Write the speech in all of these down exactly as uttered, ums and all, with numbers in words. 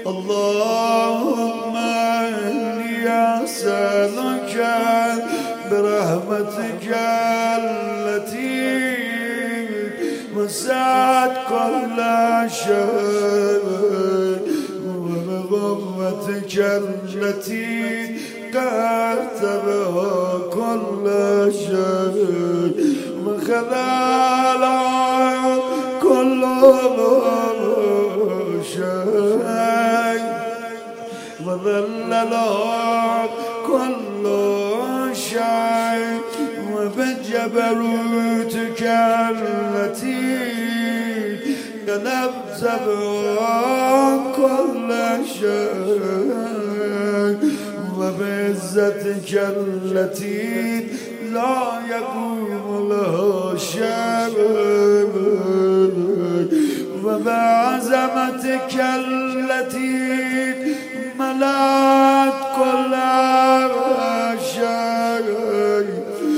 اللهم إني أسألك برحمتك التي وسعت كل شيء وبقوتك التي قهرت بها كل شيء وخذلت كل شيء وذللت كل شيء وبجبروتك التي غلبت بها كل شيء وبعزتك التي لا يقوم لها شيء وبعظمتك التي ملأت كل شيء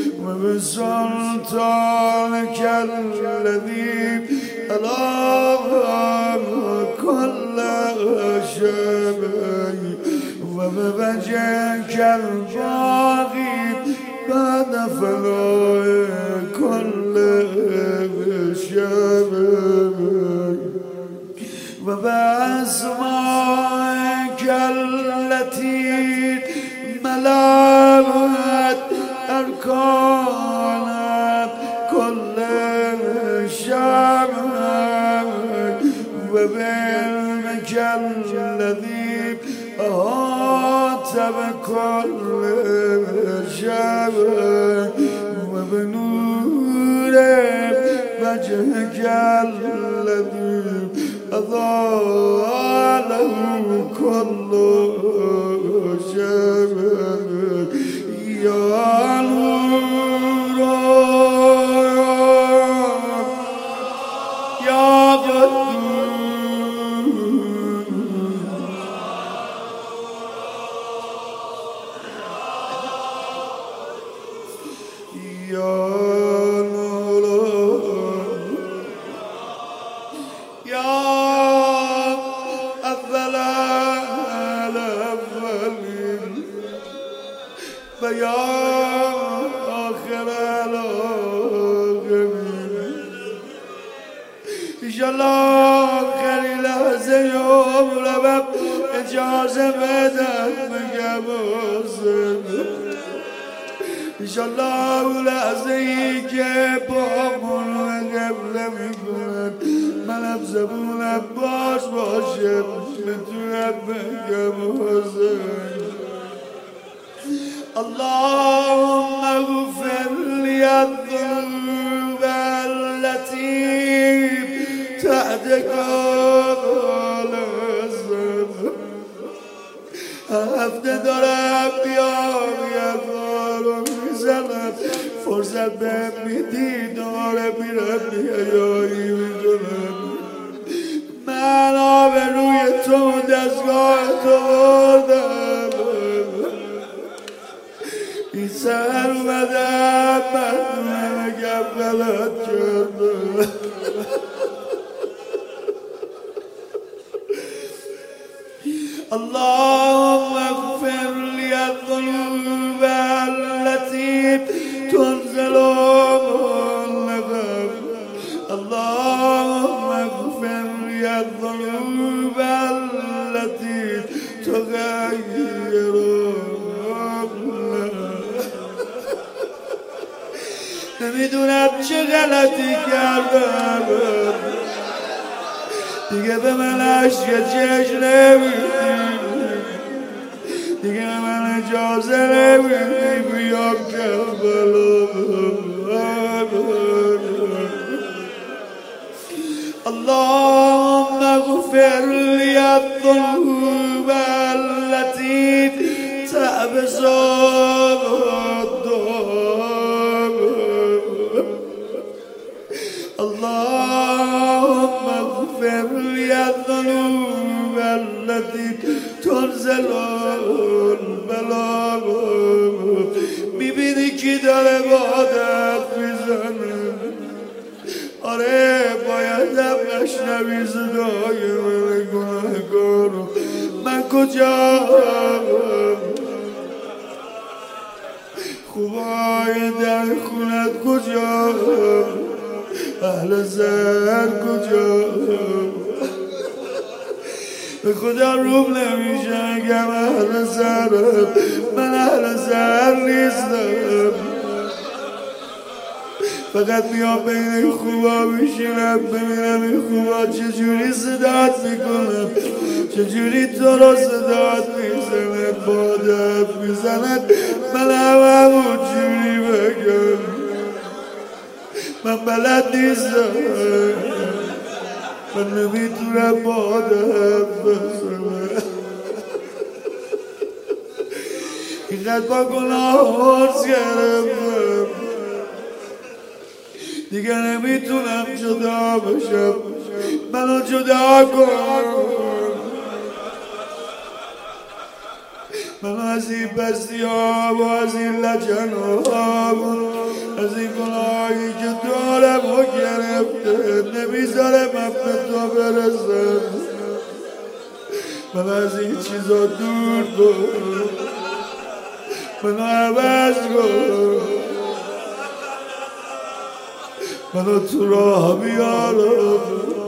وبسلطانك الذي ألام كل شيء وبوجهك الباغي بعد فناء كل شيء وبأسمائك التي ملأت أركان كل شيء وبعلمك الذي أحاط بكل شيء وبنور وجهك الذي أضاء له كل شيء يا نور يا فيا آخر الآخرين إنشالله آخر لحظه يوم ربم اجازه بدن بگم حسین انشالله اون لحظه ای که پامون رو قبله میکنن منم زبونم باز باشه میتونم بگم حسین اللهم اغفر لي الذنوب التي تحتك الذنب هفته دارم بیام یک بارو میزنم فرصت بهم میدی داره میرم بیایی میدونم من آب روی تو دستگاه تو بردم این سر اومدم من نمگم غلط کردم اللهم اغفر لي الذنوب التي تنزل النغم اللهم اغفر لي الذنوب التي تغير نمیدونم چه غلطی کردم دیگه به من عشق چشم نمیدی دیگه به من اجازه نمیدی بیام کربلا اللهم اغفر لي الذنوب التي تحبس اللهم اغفر لي الذنوب التي تنزل البلاء میبینی کی داره با عادت میزنه آره بایدم نشنوی صدای من گناهکار رو. من کجا خوبای در خونت کجا اهل زر کجا به خدا روم نمیشه اگم اهل زرم من اهل زر نیستم فقط میام بین خوبا میشینم ببینم این خوبا چجوری صدات میکنم چجوری تو رو صدات میزند بادت میزند من هم همون جوری بگم من بلد نیستم من نمیتونم بادت بزنم اینقدر با گناه عرض گرفتم دیگه نمیتونم جدا بشم منو جدا کن منو از این پستی ها و از این لجن ها از این گناهی که دارم و گرفته نمیذاره من به تو برسم من از این چیزا دور کن منو عوض کن منو تو راه بیارم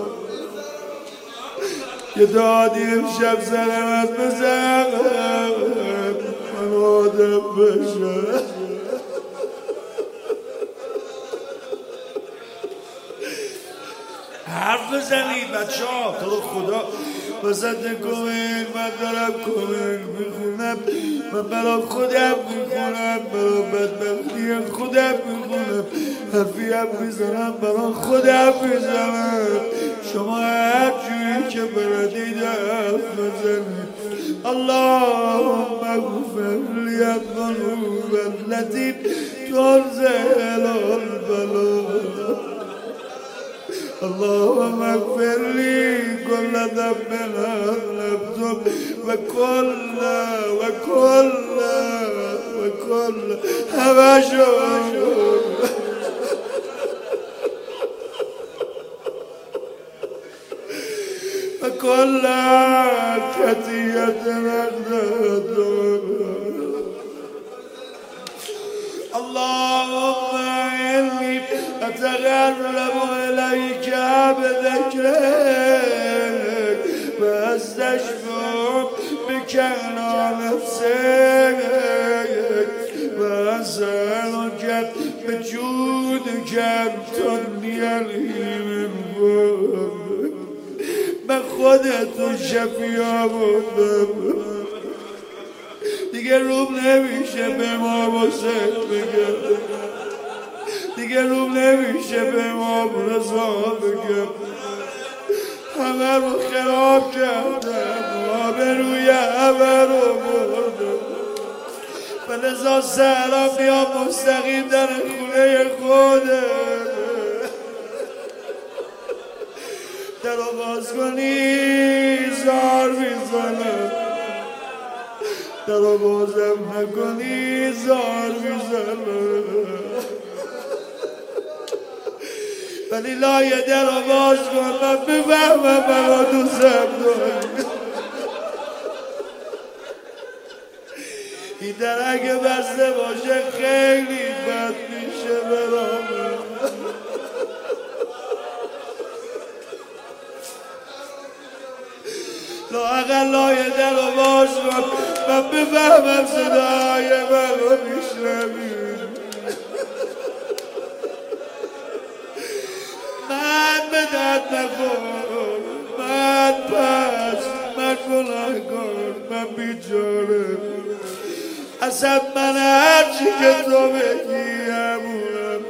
یه دادی امشب سرمت بزنم من آدم بشم حرف بزنید بچه ها تو رو خدا وسط کمک من دارم کمک میخونم من برای خودم میخونم برای بدبختی خودم میخونم حرفی هم میزنم برای خودم میزنم شما هر جوری که بردید حرف بزنید اللهم اغفر لی الذنوب التي تنزل البلاء اللهم اغفر لي كل ذنب أذنبته وكل وكل وكل هواشم وكل خطيئة أخذته اللهم إني أتقرب إليك بذكرك وأستشفع بك على نفسك وأسألك بجودك أن تغنيني من فضلك من خودت شفیع بودم دیگه روم نمیشه به ما واسه بگم دیگه روم نمیشه به ما رضا بگم همه رو خراب کردم آبروی همه رو بردم و لذا سهرم بیام مستقیم در خونه خودم در رو باز کنی زار میزنم در رو بازم نکنی زار میزنم ولی لایه در رو باز کن من بفهمم برا دوستم داری این در اگه بسته باشه خیلی بد میشه برام لااقل لایه در رو باز کن من بفهمم صدای من رو میشنوی من به درد نخور من پس من گناهکار من بیچاره اصلا من هرچی که تو بگی همونم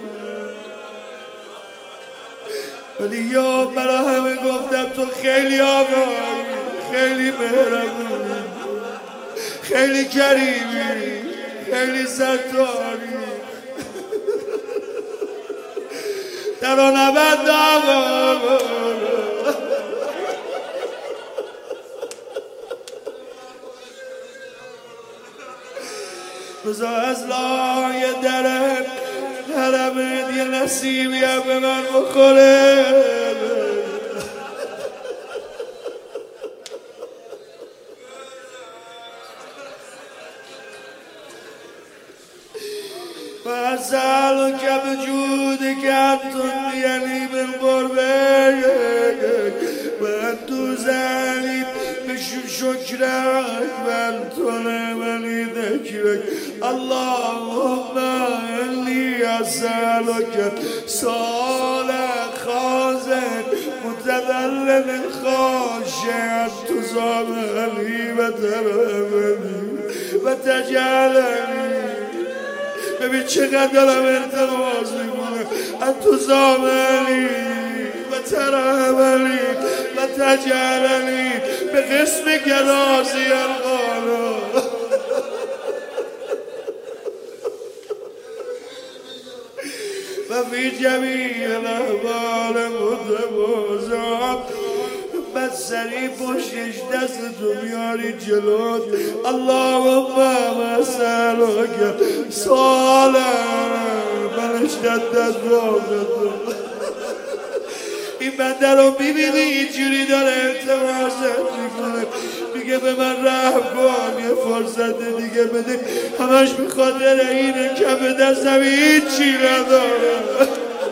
ولی یا برا همه گفتم تو خیلی آقایی خیلی مهربونی خیلی کریمی خیلی ستاری در آن نبند آقا بزا از لای درم حرمت یه نصیبی هم به من بخوره. فأسألك بجودك أن تنجيني بالقربين وأن تزالي بشكرك وأن تنعمني ذكرك. اللهم إني أسألك صالح خازن متذلل خاشع تزامني وترحمني وتجعلني. ببین چقدر دارم التماس میکنه ان تزامنی و ترحمنی و تجعلنی به قسم گرازی القانا. و فی جمیع الاحوال متواضعا بس سریع پشتش دستتو بیاری جلوت. اللهم اسألک صالح منش دست رافتو. این بنده رو میبینی اینجوری داره التماست میکنه میگه به من رحم کن یه فرصت دیگه بده. همش بخاطر اینه کف دستم هیچی نداره.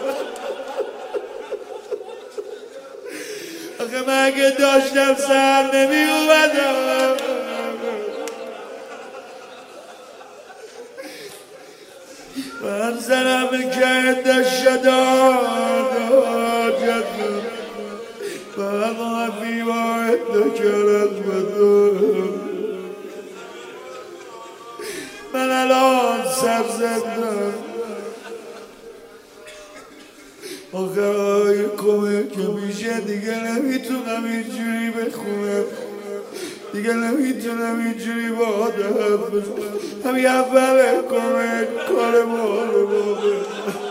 آخه من اگه داشتم سر نمی اومدم. من زنم که شداد حاجتم فما فی واحد کرد بدون. من الان سرزندم آخه آقای کمک که میشه دیگه نمیتونم اینجوری بخونم، دیگه نمیتونم اینجوری با آدم حرف بزنم. همین اول کمک کار ما رو بابه.